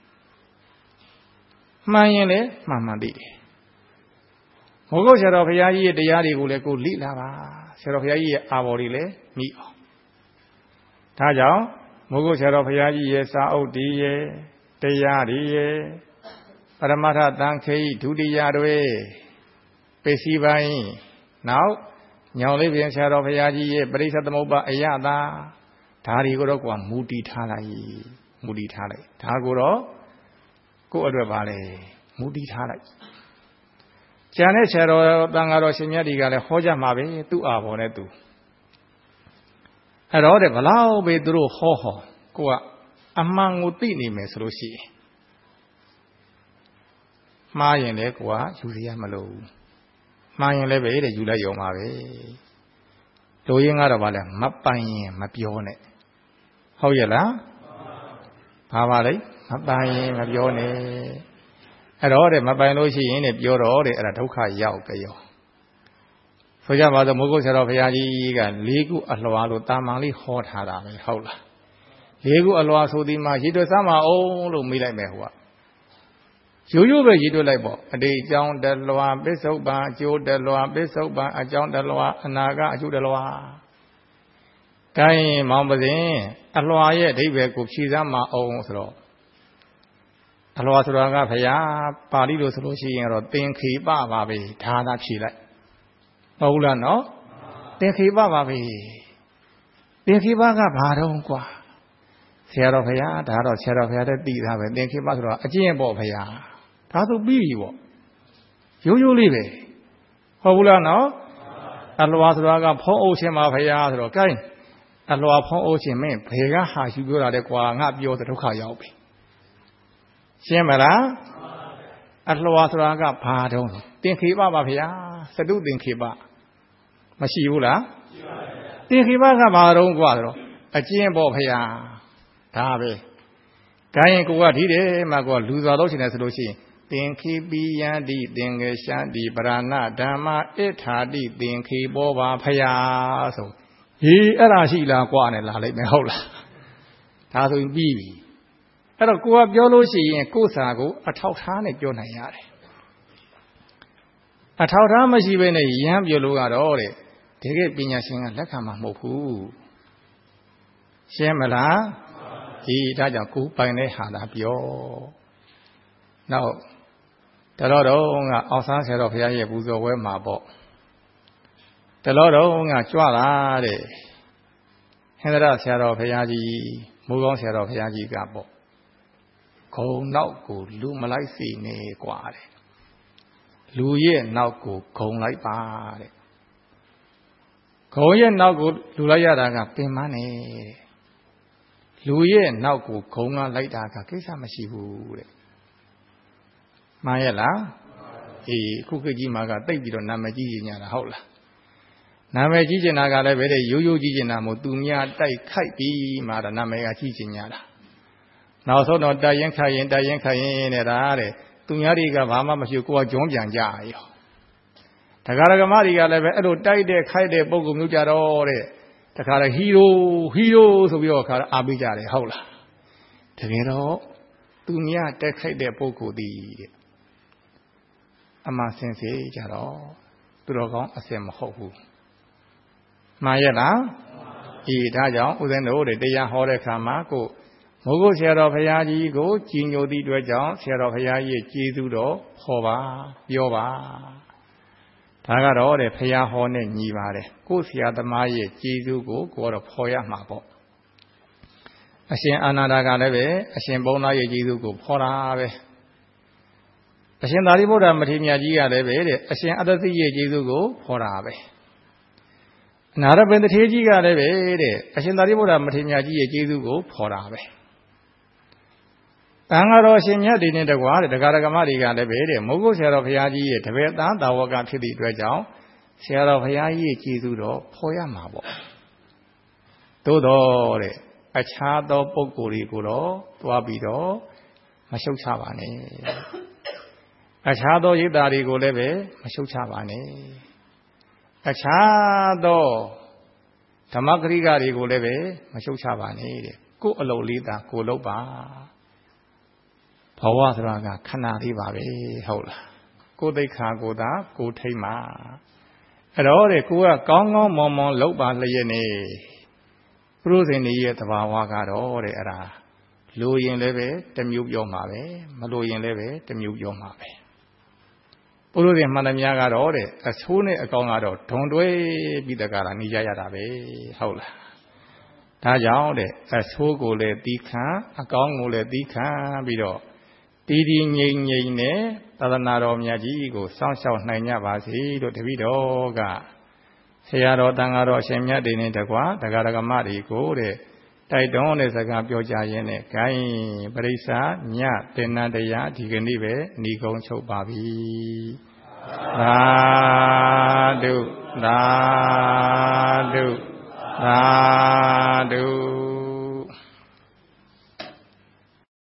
မှန်ရင်လည်းမှန်မှန်သိတယ်မိုးကုတ်ဆရာတော်ဘုရားကြီးရဲ့တရားတွေကိုလည်းကိုလေ့လာပါဆရာတော်ဘုရားကြီးရဲ့အာဘော်တွေလည်းမိအောင်ဒါကြောင့်မိုးကုတ်ဆရာတော်ဘုရားကြီးရဲ့စာအုပ်တွေရဲ့တရားတွေရဲ့ပရမတ္ထတန်ခေဒုတိယတွေပစ္စည်းပိုင်းနောက်ညောင်လေးပြင်ဆရာတော်ဘုရားကြီးရဲ့ပရိစ္ဆေသမုပ္ပါအယတာဒါတွေကိုတော့ကိုယ်မူတည်ထားလိုက်မူတည်ထားလိုက်ဒါကိုတော့ကိုယ့်အတွက်ပါလေမူတည်ထားလိုက်ကျန်တဲ့ဆရာတော်တန်ဃာတော်ရှင်မြတ်တွေကလည်းဟောကြမှာပဲသူ့အာဘော်နဲ့သူအဲ့တော့တဲ့ဘလောက်ပဲသူတို့ဟောကိုကအမှန်ကိုသိနေမယ်ဆိုလို့ရှိရင်မှားရင်လည်းကိုကယူစီရမလို့မှားရင်လည်းပဲတဲ့ယူလိုက်ရုံပါပဲလူရင်းကတော့ဗာလဲမပိုင်ရင်မပြောနဲ့ဟုတ်ရဲ့လားဘာပါလဲမပိုင်ရင်မပြောနဲ့အဲ့တော့တဲ့မပိုင်လို့ရှိရင်တဲ့ပြောတော့တဲ့အဲ့ဒါဒုက္ခရောက်ကြရောဆိုကြပါစို့မိုးကုတ်ဆရာတော်ဘုရားကြီးက၄ခုအလွှာလို့တာမန်လေးဟောထားတာပဲဟုတ်လား၄ခုအလွှာဆိုဒီမှာရည်တွက်စမ်းမအောင်လို့မေးလိုက်မယ်ဟိုကရိုးရိုးပဲရည်တွက်လိုက်ပေါ့အတိတ်အကြောင်းတလွှာပစ္စုပန်အကျိုးတလွှာပစ္စုပန်အကြောင်းတလွှာအနာကအကျိုးတလွှာကိုင်းမောင်ပစဉ်အလွှာရဲ့အဓိပ္ပာယ်ကိုဖြေစမ်းမအောင်ဆိုတော့အလွှာဆိုတာကဘုရားပါဠိလိုဆိုလို့ရှိရင်တော့သင်္ခေပပါပဲဒါသာဖြေလိုက်မဟုတ်လားနော်သင်္ခေပပါပဲသင်္ခေပကဘာတော့ကွာဆရာတော်ဘုရားဒါတော့ဆရာတော်ဘုရားတည်းသိတာပဲသင်္ခေပဆိုတော့အကျင့်ပေါ့ဘုရားဒါဆိုပြီးပြီပေါ့ရိုးရိုးလေးပဲဟုတ်ဘူးလားနော်အလွှာဆိုတာကဖုံးအုပ်ခြင်းပါဘုရားဆိုတော့ gain အလွှာဖုံးအုပ်ခြင်းမင်းဘယ်ကဟာယူပြောတာလဲကွာငါပြောတဲ့ဒုက္ခရောက်ပြီရှင်းမလားအလွှာဆိုတာကဘာတုံးသင်္ခေပပါဗျာစတုသင်္ခေပမရှိဘူးလားသင်္ခေပကဘာတုံးกว่าဆိုတော့အကျင့်ပေါ့ဗျာဒါပဲကိုင်းရင်ကိုကဒီတယ်မှကိုကလူစွာလို့ရှင်တယ်ဆိုလို့ရှိရင်သင်္ခေပိယံတိသင်္ကေရှံတိပရဏဓမ္မဣထာတိသင်္ခေဘောပါဗျာဆိုဟေးအဲ့ဒါရှိလားกว่าနဲ့လာလိုက်မယ်ဟုတ်လားဒါဆိုရင်ပြီးပြီအဲ့တော့ကိုကပြောလို့ရှိရင်ကိုယ်စာကိုအထောက်ထားနဲ့ပြောနိုင်ရတယ်အထောက်ထားမရှိဘဲနဲ့ရမ်းပြောလို့ကတော့တဲ့ဒီကိပညာရှင်ကလက်ခံမှာမဟုတ်ဘူးရှင်းမလားဒီဒါကြောင့်ကိုယ်ပိုင်တဲ့ဟာသာပြောနောက်တတော်တော်ကအောင်ဆန်းဆရာတော်ဘုရားရဲ့ပူဇော်ပွဲမှာပေါ့တတော်တော်ကကြွလာတဲ့ဟင်္ဒရဆရာတော်ဘုရားကြီးမိုးကောင်းဆရာတော်ဘုရားကြီးကပေါ့ခုံနောက်ကိုလူမလိုက်စီနေกว่าတဲ့လူရဲ့နောက်ကိုခုံလိုက်ပါတဲ့ခုံရဲ့နောက်ကိုလူလိုက်ရတာကပင်မနဲ့တဲ့လူရဲ့နောက်ကိုခုံကလိုက်တာကကိစ္စမရှိဘူးတဲ့မှန်ရဲ့လားအေးခုခေတ်ကြီးမှာကတိတ်ပြီးတော့နာမည်ကြီးညတာဟုတ်လားနာမည်ကြီးကျင်တာကလည်းပဲတဲ့ရိုးရိုးကြီးကျင်တာမဟုတ်သူများတိုက်ခိုက်ပြီးမှတော့နာမည်ကကြီးကျင်ညတာနောက်ဆုံးတော့တိုက်ရင်ခိုက်ရင်နဲ့ဒါတဲ့သူများတွေကဘာမှမရှိကိုကဂျုံးပြန်ကြရောတရားဓမ္မတွေကလည်းပဲအဲ့လိုတိုက်တဲ့ခိုက်တဲ့ပုံကူမျိုးကြတော့တဲ့တခါတော့ဟီရိုဆိုပြီးတော့ခါအားပေးကြတယ်ဟုတ်လားတကယ်တော့သူများတက်ခိုက်တဲ့ပုံကူတည်တဲ့အမှန်စင်စေကြတော့သူတော်ကောင်းအစင်မဟုတ်ဘူးမှားရဲ့လားအေးဒါကြောင့်ဦးဇင်းတို့တရားဟောတဲ့ခါမှာကိုမိုးကုတ်ဆရာတော်ဘုရားကြီးကိုကြည်ညိုသည့်အတွက်ကြောင့်ဆရာတော်ဘုရားကြီးကျေးဇူးတော်ဟောပါပြောပါဒါကတော့တဲ့ဘုရားဟောနဲ့ညီပါတယ်ကိုဆရာသမားရဲ့ကျေးဇူးကိုကိုကတော့ဖော်ရမှာပေါ့အရှင်အာနန္ဒာကလည်းပဲအရှင်ဘုန်းသားရဲ့ကျေးဇူးကိုဖော်တာပဲအရှင်သာရိပုတ္တရာမထေရမြတ်ကြီးကလည်းပဲတဲ့အရှင်အတ္တသိရဲ့ကျေးဇူးကိုဖော်တာပဲနာရပင်တထေကြီးကလည်းပဲတဲ့အရှင်သာရိပုတ္တရာမထေရမြတ်ကြီးရဲ့ကျေးဇူးကိုဖော်တာပဲတန်ဃာတော်ရှင်မြတ်တွေနဲ့တကွာတဲ့ဒကာဒကမတွေကလည်းပဲတဲ့မိုးကုတ်ဆရာတော်ဘုရားကြီးရဲ့တပည့်သားတာဝကဖြစ်သည့်အတွက်ကြောင့်ဆရာတော်ဘုရားကြီးကျေးဇူးတော်ဖော်ရမှာပေါ့သို့တော့တဲ့အခြားသောပုဂ္ဂိုလ်တွေကိုတော့သွားပြီးတော့မရှုတ်ချပါနဲ့အခြားသောယိတ္တာတွေကိုလည်းပဲမရှုတ်ချပါနဲ့အခြားသောဓမ္မဂရိကတွေကိုလည်းပဲမရှုတ်ချပါနဲ့တဲ့ကိုယ်အလုပ်လေးသာကိုယ်လုပ်ပါဘဝဆိုတာကခဏလေးပါပဲဟုတ်လားကိုယ်သိက္ခာကိုသာကိုယ်ထိမ့်ပါအဲ့တော့တဲ့ကိုကကောင်းကောင်းမွန်မွန်လုပ်ပါလျက်နေပုရုဇဉ်ရဲ့သဘာဝကတော့တဲ့အဲ့ဒါလိုရင်လည်းပဲတစ်မျိုးပြောမှာပဲမလိုရင်လည်းပဲတစ်မျိုးပြောမှာပဲပုရုဇဉ်မှန်သမျှကတော့တဲ့အဆိုးနဲ့အကောင်းကတော့ဒုံတွဲပြီးတကလာနေကြရတာပဲဟုတ်လားဒါကြောင့်တဲ့အဆိုးကိုလည်းသီးခံအကောင်းကိုလည်းသီးခံပြီးတော့တည်တည်ငြိမ်ငြိမ်နဲ့သာသနာတော်မြတ်ကြီးကိုစောင့်ရှောက်နိုင်ကြပါစေလို့တပည့်တော်ကဆရာတော်တန်ဃာတော်အရှင်မြတ်တွေနဲ့တကွာဒကာဒကမတွေကိုတဲ့တိုက်တွန်းတဲ့စကားပြောကြရင်းနဲ့ဂိုင်းပရိစ္ဆာညသင်္นานတရားဒီကနေ့ပဲဏီကုံချုပ်ပါပြီသာဓုသာဓုသာဓု